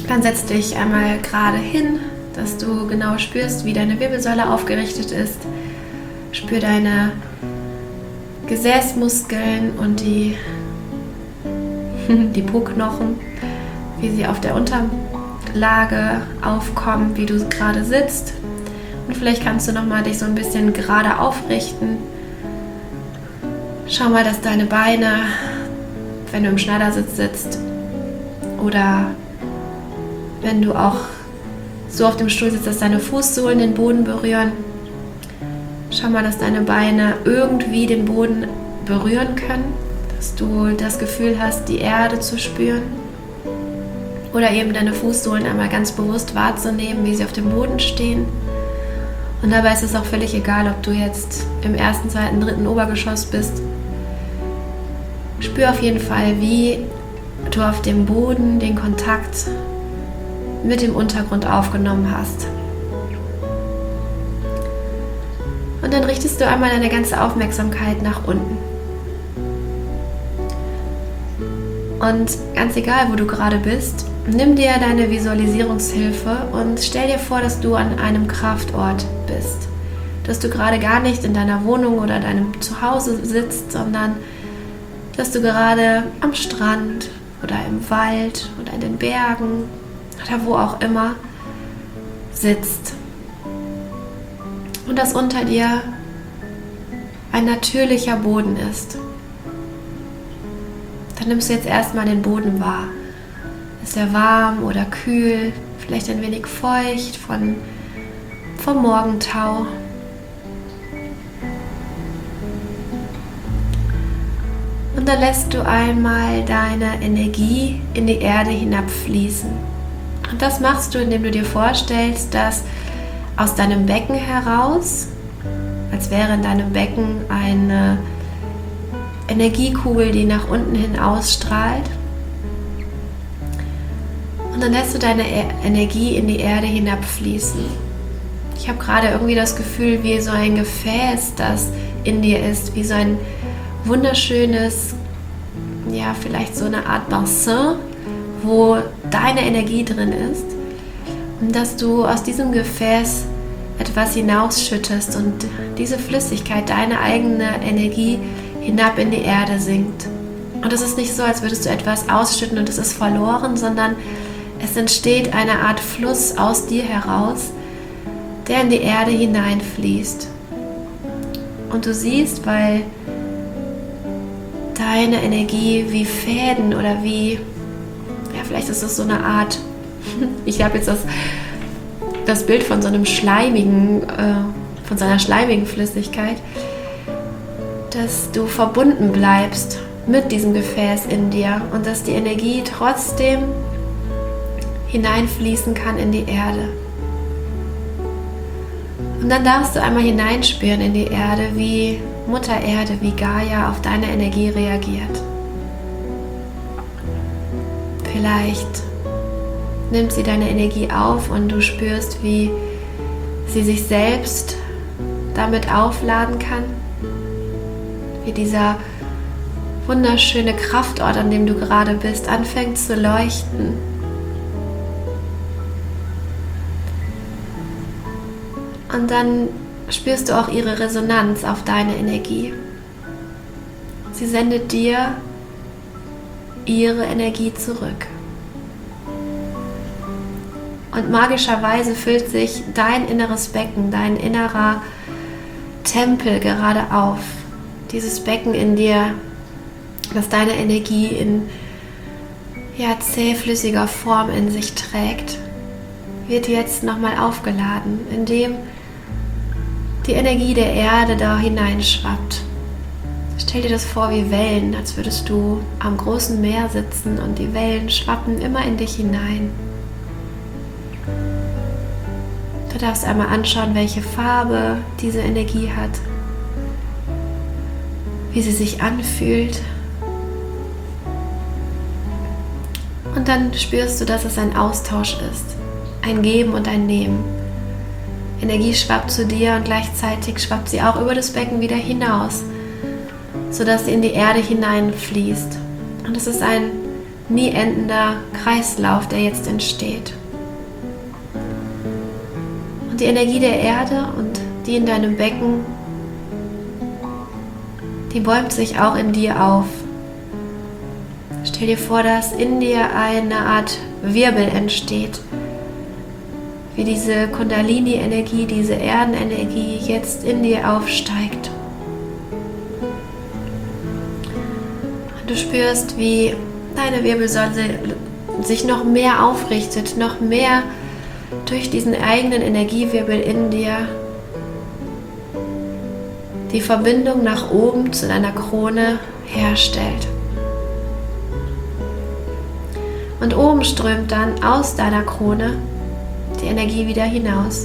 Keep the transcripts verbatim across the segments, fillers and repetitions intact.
Dann setz dich einmal gerade hin, dass du genau spürst, wie deine Wirbelsäule aufgerichtet ist. Spür deine Gesäßmuskeln und die, die Po-Knochen, wie sie auf der Unterlage aufkommen, wie du gerade sitzt. Und vielleicht kannst du nochmal dich so ein bisschen gerade aufrichten. Schau mal, dass deine Beine, wenn du im Schneidersitz sitzt oder wenn du auch so auf dem Stuhl sitzt, dass deine Fußsohlen den Boden berühren. Schau mal, dass deine Beine irgendwie den Boden berühren können, dass du das Gefühl hast, die Erde zu spüren. Oder eben deine Fußsohlen einmal ganz bewusst wahrzunehmen, wie sie auf dem Boden stehen. Und dabei ist es auch völlig egal, ob du jetzt im ersten, zweiten, dritten Obergeschoss bist. Spür auf jeden Fall, wie du auf dem Boden den Kontakt mit dem Untergrund aufgenommen hast. Und dann richtest du einmal deine ganze Aufmerksamkeit nach unten. Und ganz egal, wo du gerade bist, nimm dir deine Visualisierungshilfe und stell dir vor, dass du an einem Kraftort bist. Dass du gerade gar nicht in deiner Wohnung oder deinem Zuhause sitzt, sondern dass du gerade am Strand oder im Wald oder in den Bergen oder wo auch immer sitzt. Und dass unter dir ein natürlicher Boden ist. Dann nimmst du jetzt erstmal den Boden wahr. Ist er warm oder kühl, vielleicht ein wenig feucht von, vom Morgentau. Und dann lässt du einmal deine Energie in die Erde hinabfließen. Und das machst du, indem du dir vorstellst, dass aus deinem Becken heraus, als wäre in deinem Becken eine Energiekugel, die nach unten hin ausstrahlt. Und dann lässt du deine Energie in die Erde hinabfließen. Ich habe gerade irgendwie das Gefühl, wie so ein Gefäß, das in dir ist, wie so ein wunderschönes, ja, vielleicht so eine Art Bassin, wo deine Energie drin ist. Und dass du aus diesem Gefäß etwas hinausschüttest und diese Flüssigkeit, deine eigene Energie hinab in die Erde sinkt. Und es ist nicht so, als würdest du etwas ausschütten und es ist verloren, sondern es entsteht eine Art Fluss aus dir heraus, der in die Erde hineinfließt. Und du siehst, weil deine Energie wie Fäden oder wie, ja, vielleicht ist es so eine Art, ich habe jetzt das, das Bild von so einem schleimigen, äh, von so einer schleimigen Flüssigkeit, dass du verbunden bleibst mit diesem Gefäß in dir und dass die Energie trotzdem hineinfließen kann in die Erde. Und dann darfst du einmal hineinspüren in die Erde, wie Mutter Erde, wie Gaia auf deine Energie reagiert. Vielleicht nimmt sie deine Energie auf und du spürst, wie sie sich selbst damit aufladen kann, wie dieser wunderschöne Kraftort, an dem du gerade bist, anfängt zu leuchten. Und dann spürst du auch ihre Resonanz auf deine Energie. Sie sendet dir ihre Energie zurück. Und magischerweise füllt sich dein inneres Becken, dein innerer Tempel gerade auf. Dieses Becken in dir, das deine Energie in, ja, zähflüssiger Form in sich trägt, wird jetzt nochmal aufgeladen, indem die Energie der Erde da hineinschwappt. Stell dir das vor wie Wellen, als würdest du am großen Meer sitzen und die Wellen schwappen immer in dich hinein. Du darfst einmal anschauen, welche Farbe diese Energie hat, wie sie sich anfühlt. Und dann spürst du, dass es ein Austausch ist, ein Geben und ein Nehmen. Energie schwappt zu dir und gleichzeitig schwappt sie auch über das Becken wieder hinaus, sodass sie in die Erde hineinfließt. Und es ist ein nie endender Kreislauf, der jetzt entsteht. Und die Energie der Erde und die in deinem Becken, die bäumt sich auch in dir auf. Stell dir vor, dass in dir eine Art Wirbel entsteht, wie diese Kundalini-Energie, diese Erdenenergie jetzt in dir aufsteigt. Und du spürst, wie deine Wirbelsäule sich noch mehr aufrichtet, noch mehr durch diesen eigenen Energiewirbel in dir die Verbindung nach oben zu deiner Krone herstellt. Und oben strömt dann aus deiner Krone die Energie wieder hinaus.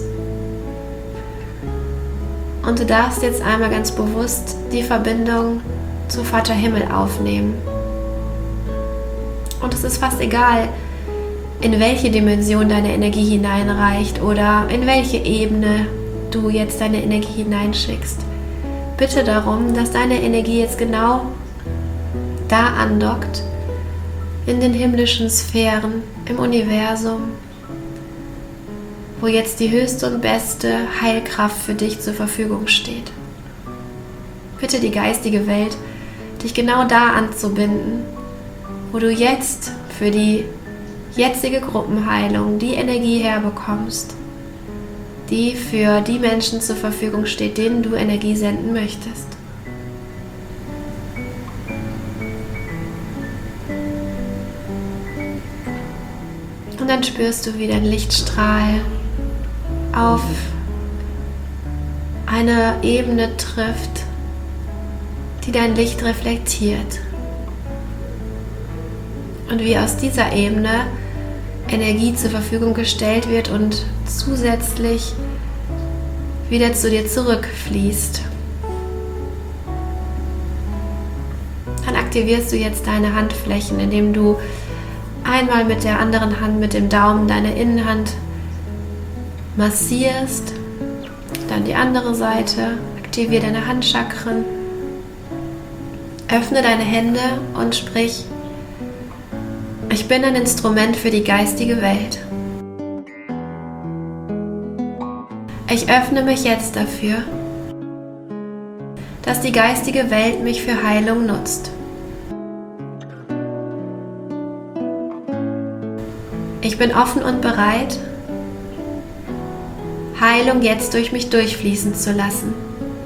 Und du darfst jetzt einmal ganz bewusst die Verbindung zu Vater Himmel aufnehmen. Und es ist fast egal, in welche Dimension deine Energie hineinreicht oder in welche Ebene du jetzt deine Energie hineinschickst. Bitte darum, dass deine Energie jetzt genau da andockt, in den himmlischen Sphären, im Universum, wo jetzt die höchste und beste Heilkraft für dich zur Verfügung steht. Bitte die geistige Welt, dich genau da anzubinden, wo du jetzt für die jetzige Gruppenheilung die Energie herbekommst, die für die Menschen zur Verfügung steht, denen du Energie senden möchtest. Und dann spürst du, wie dein Lichtstrahl auf eine Ebene trifft, die dein Licht reflektiert. Und wie aus dieser Ebene Energie zur Verfügung gestellt wird und zusätzlich wieder zu dir zurückfließt. Dann aktivierst du jetzt deine Handflächen, indem du einmal mit der anderen Hand, mit dem Daumen, deine Innenhand massierst, dann die andere Seite, aktiviere deine Handchakren, öffne deine Hände und sprich: Ich bin ein Instrument für die geistige Welt. Ich öffne mich jetzt dafür, dass die geistige Welt mich für Heilung nutzt. Ich bin offen und bereit, Heilung jetzt durch mich durchfließen zu lassen.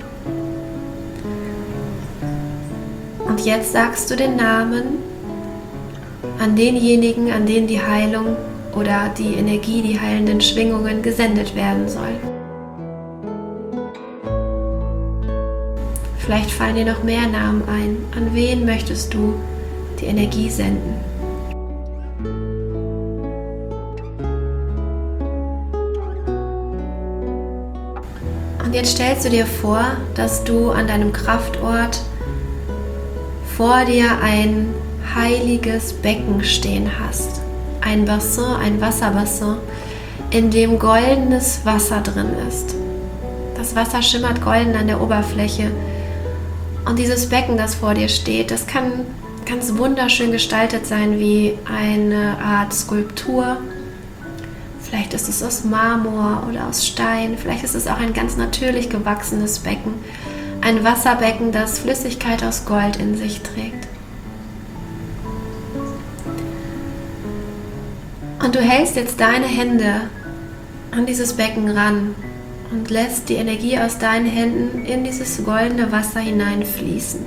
Und jetzt sagst du den Namen an denjenigen, an denen die Heilung oder die Energie, die heilenden Schwingungen gesendet werden soll. Vielleicht fallen dir noch mehr Namen ein. An wen möchtest du die Energie senden? Und jetzt stellst du dir vor, dass du an deinem Kraftort vor dir ein heiliges Becken stehen hast. Ein Bassin, ein Wasserbassin, in dem goldenes Wasser drin ist. Das Wasser schimmert golden an der Oberfläche. Und dieses Becken, das vor dir steht, das kann ganz wunderschön gestaltet sein wie eine Art Skulptur. Vielleicht ist es aus Marmor oder aus Stein. Vielleicht ist es auch ein ganz natürlich gewachsenes Becken. Ein Wasserbecken, das Flüssigkeit aus Gold in sich trägt. Und du hältst jetzt deine Hände an dieses Becken ran und lässt die Energie aus deinen Händen in dieses goldene Wasser hineinfließen.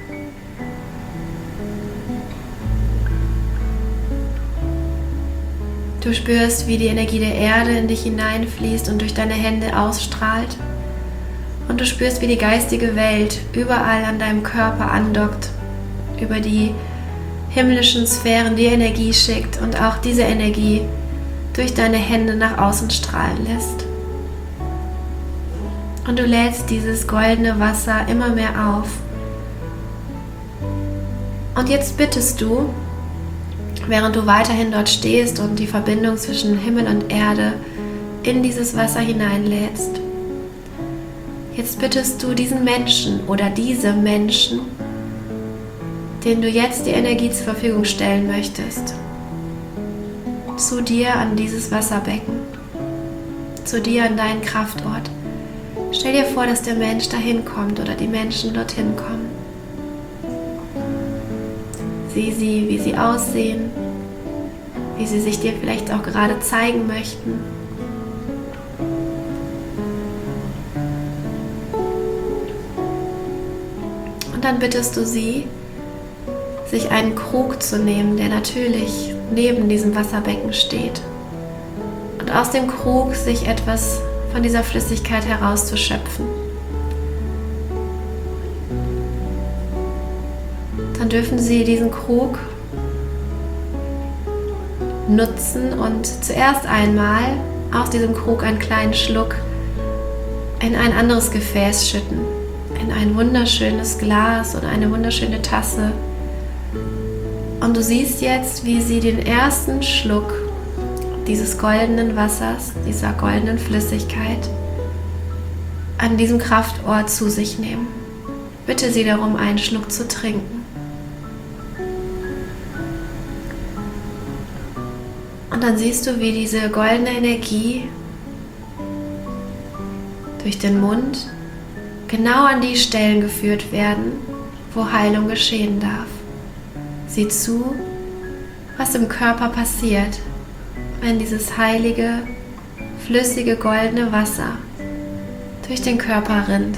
Du spürst, wie die Energie der Erde in dich hineinfließt und durch deine Hände ausstrahlt. Und du spürst, wie die geistige Welt überall an deinem Körper andockt, über die himmlischen Sphären die Energie schickt und auch diese Energie durch deine Hände nach außen strahlen lässt. Und du lädst dieses goldene Wasser immer mehr auf. Und jetzt bittest du, während du weiterhin dort stehst und die Verbindung zwischen Himmel und Erde in dieses Wasser hineinlädst, jetzt bittest du diesen Menschen oder diese Menschen, den du jetzt die Energie zur Verfügung stellen möchtest, zu dir an dieses Wasserbecken, zu dir an deinen Kraftort. Stell dir vor, dass der Mensch dahin kommt oder die Menschen dorthin kommen. Sieh sie, wie sie aussehen, wie sie sich dir vielleicht auch gerade zeigen möchten. Und dann bittest du sie, sich einen Krug zu nehmen, der natürlich neben diesem Wasserbecken steht. Und aus dem Krug sich etwas von dieser Flüssigkeit herauszuschöpfen. Dann dürfen sie diesen Krug nutzen und zuerst einmal aus diesem Krug einen kleinen Schluck in ein anderes Gefäß schütten. In ein wunderschönes Glas oder eine wunderschöne Tasse. Und du siehst jetzt, wie sie den ersten Schluck dieses goldenen Wassers, dieser goldenen Flüssigkeit an diesem Kraftort zu sich nehmen. Bitte sie darum, einen Schluck zu trinken. Und dann siehst du, wie diese goldene Energie durch den Mund genau an die Stellen geführt werden, wo Heilung geschehen darf. Sieh zu, was im Körper passiert, wenn dieses heilige, flüssige, goldene Wasser durch den Körper rinnt.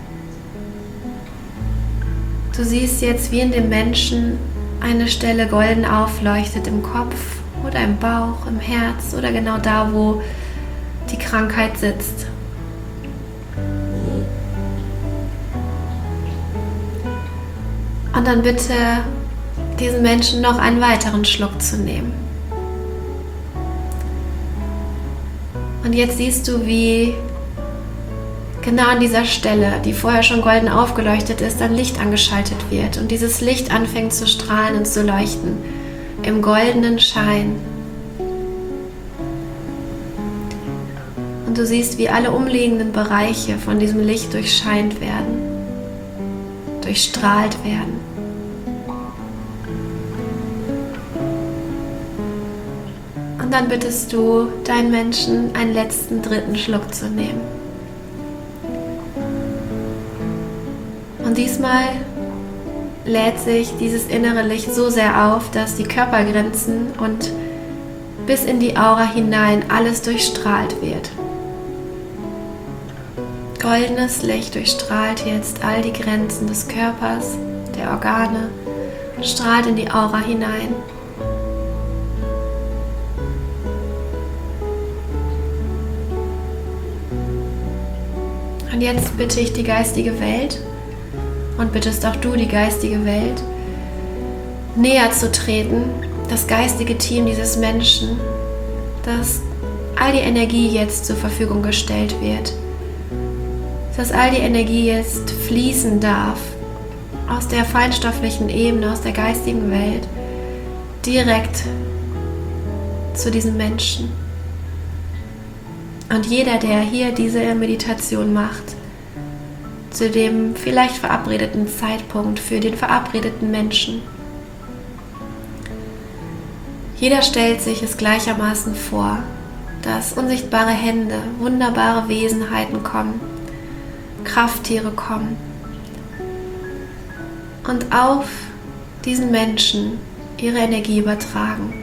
Du siehst jetzt, wie in dem Menschen eine Stelle golden aufleuchtet im Kopf oder im Bauch, im Herz oder genau da, wo die Krankheit sitzt. Und dann bitte diesen Menschen noch einen weiteren Schluck zu nehmen. Und jetzt siehst du, wie genau an dieser Stelle, die vorher schon golden aufgeleuchtet ist, dann Licht angeschaltet wird. Und dieses Licht anfängt zu strahlen und zu leuchten im goldenen Schein. Und du siehst, wie alle umliegenden Bereiche von diesem Licht durchscheint werden, durchstrahlt werden. Und dann bittest du deinen Menschen, einen letzten dritten Schluck zu nehmen. Und diesmal lädt sich dieses innere Licht so sehr auf, dass die Körpergrenzen und bis in die Aura hinein alles durchstrahlt wird. Goldenes Licht durchstrahlt jetzt all die Grenzen des Körpers, der Organe, strahlt in die Aura hinein. Und jetzt bitte ich die geistige Welt und bittest auch du die geistige Welt, näher zu treten, das geistige Team dieses Menschen, dass all die Energie jetzt zur Verfügung gestellt wird, dass all die Energie jetzt fließen darf aus der feinstofflichen Ebene, aus der geistigen Welt, direkt zu diesem Menschen. Und jeder, der hier diese Meditation macht, zu dem vielleicht verabredeten Zeitpunkt für den verabredeten Menschen, jeder stellt sich es gleichermaßen vor, dass unsichtbare Hände, wunderbare Wesenheiten kommen, Krafttiere kommen und auf diesen Menschen ihre Energie übertragen.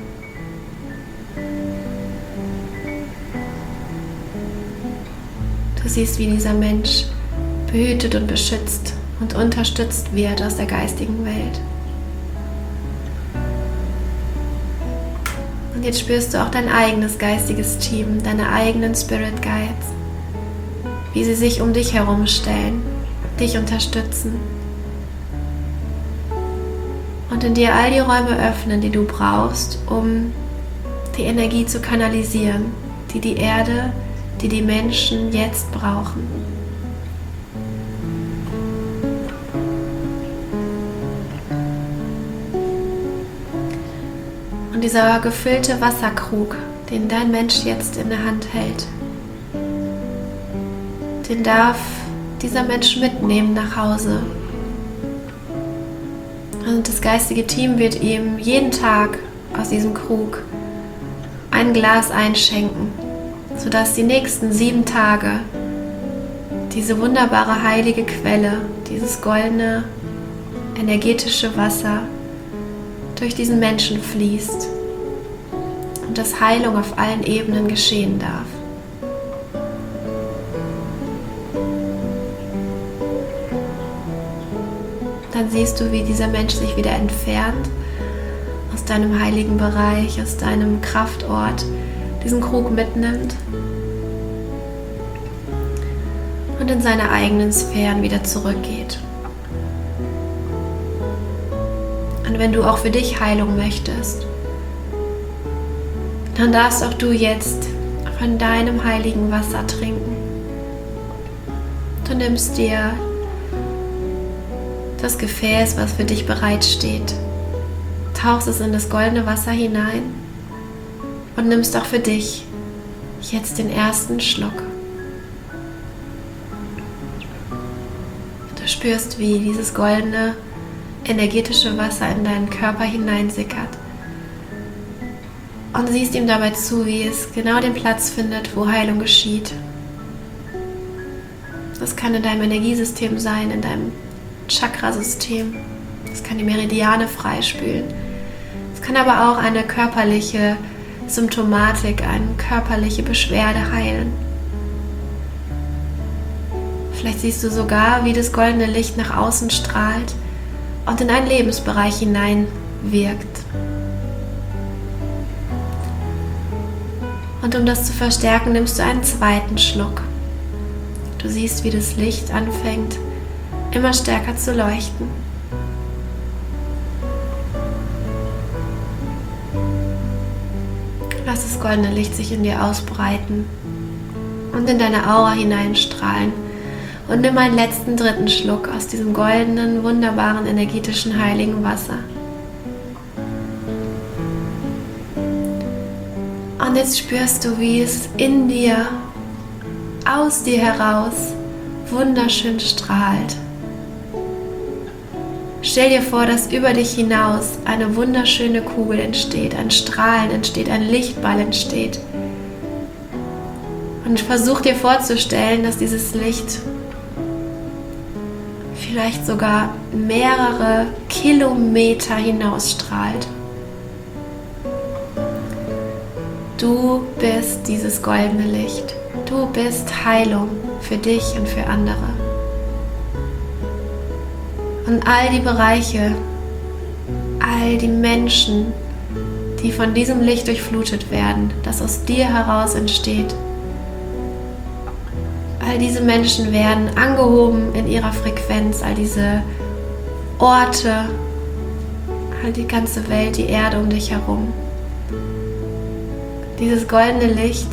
Du siehst, wie dieser Mensch behütet und beschützt und unterstützt wird aus der geistigen Welt. Und jetzt spürst du auch dein eigenes geistiges Team, deine eigenen Spirit Guides, wie sie sich um dich herum stellen, dich unterstützen und in dir all die Räume öffnen, die du brauchst, um die Energie zu kanalisieren, die die Erde, die die Menschen jetzt brauchen. Und dieser gefüllte Wasserkrug, den dein Mensch jetzt in der Hand hält, den darf dieser Mensch mitnehmen nach Hause. Und das geistige Team wird ihm jeden Tag aus diesem Krug ein Glas einschenken, sodass die nächsten sieben Tage diese wunderbare heilige Quelle, dieses goldene, energetische Wasser durch diesen Menschen fließt und dass Heilung auf allen Ebenen geschehen darf. Dann siehst du, wie dieser Mensch sich wieder entfernt aus deinem heiligen Bereich, aus deinem Kraftort, diesen Krug mitnimmt und in seine eigenen Sphären wieder zurückgeht. Und wenn du auch für dich Heilung möchtest, dann darfst auch du jetzt von deinem heiligen Wasser trinken. Du nimmst dir das Gefäß, was für dich bereitsteht, tauchst es in das goldene Wasser hinein und nimmst auch für dich jetzt den ersten Schluck. Du spürst, wie dieses goldene, energetische Wasser in deinen Körper hineinsickert und siehst ihm dabei zu, wie es genau den Platz findet, wo Heilung geschieht. Das kann in deinem Energiesystem sein, in deinem Chakrasystem. Das kann die Meridiane freispülen. Es kann aber auch eine körperliche Symptomatik, eine körperliche Beschwerde heilen. Vielleicht siehst du sogar, wie das goldene Licht nach außen strahlt und in einen Lebensbereich hinein wirkt. Und um das zu verstärken, nimmst du einen zweiten Schluck. Du siehst, wie das Licht anfängt, immer stärker zu leuchten. Lass das goldene Licht sich in dir ausbreiten und in deine Aura hineinstrahlen. Und nimm einen letzten dritten Schluck aus diesem goldenen, wunderbaren, energetischen, heiligen Wasser. Und jetzt spürst du, wie es in dir, aus dir heraus, wunderschön strahlt. Stell dir vor, dass über dich hinaus eine wunderschöne Kugel entsteht, ein Strahlen entsteht, ein Lichtball entsteht. Und versuch dir vorzustellen, dass dieses Licht vielleicht sogar mehrere Kilometer hinausstrahlt. Du bist dieses goldene Licht. Du bist Heilung für dich und für andere. Und all die Bereiche, all die Menschen, die von diesem Licht durchflutet werden, das aus dir heraus entsteht, all diese Menschen werden angehoben in ihrer Frequenz, all diese Orte, all die ganze Welt, die Erde um dich herum. Dieses goldene Licht,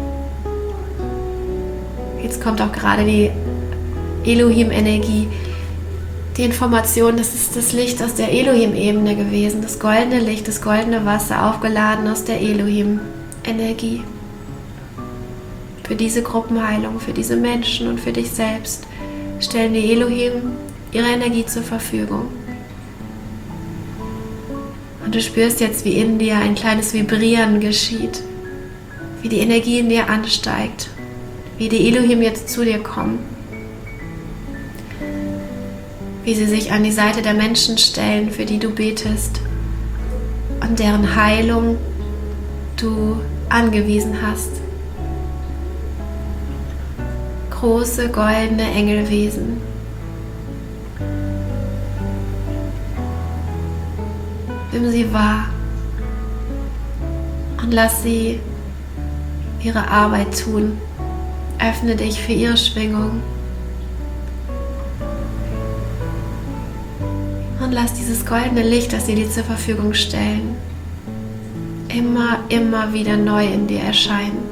jetzt kommt auch gerade die Elohim-Energie, die Information, das ist das Licht aus der Elohim-Ebene gewesen, das goldene Licht, das goldene Wasser, aufgeladen aus der Elohim-Energie. Für diese Gruppenheilung, für diese Menschen und für dich selbst stellen die Elohim ihre Energie zur Verfügung. Und du spürst jetzt, wie in dir ein kleines Vibrieren geschieht, wie die Energie in dir ansteigt, wie die Elohim jetzt zu dir kommen, wie sie sich an die Seite der Menschen stellen, für die du betest und deren Heilung du angewiesen hast. Große goldene Engelwesen. Nimm sie wahr und lass sie ihre Arbeit tun. Öffne dich für ihre Schwingung. Und lass dieses goldene Licht, das sie dir zur Verfügung stellen, immer, immer wieder neu in dir erscheinen.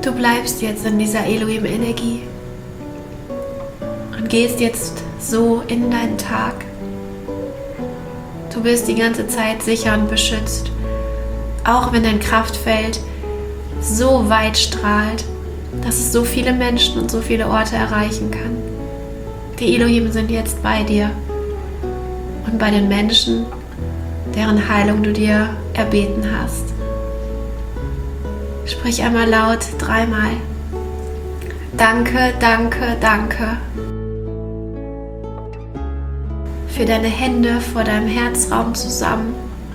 Du bleibst jetzt in dieser Elohim-Energie und gehst jetzt so in deinen Tag. Du bist die ganze Zeit sicher und beschützt, auch wenn dein Kraftfeld so weit strahlt, dass es so viele Menschen und so viele Orte erreichen kann. Die Elohim sind jetzt bei dir und bei den Menschen, deren Heilung du dir erbeten hast. Sprich einmal laut dreimal. Danke, danke, danke. Für deine Hände vor deinem Herzraum zusammen.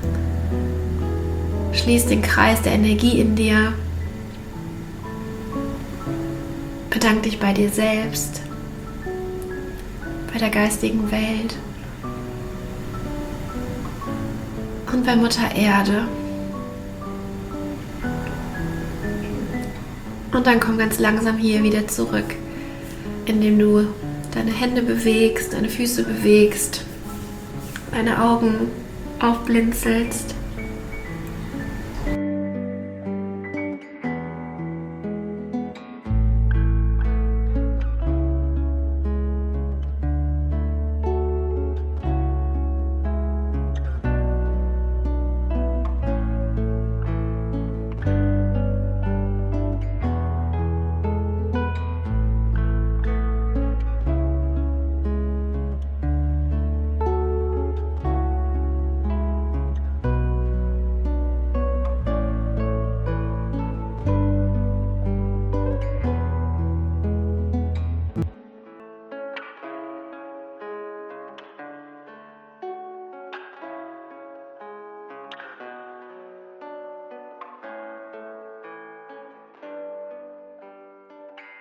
Schließ den Kreis der Energie in dir. Bedank dich bei dir selbst, bei der geistigen Welt und bei Mutter Erde. Und dann komm ganz langsam hier wieder zurück, indem du deine Hände bewegst, deine Füße bewegst, deine Augen aufblinzelst.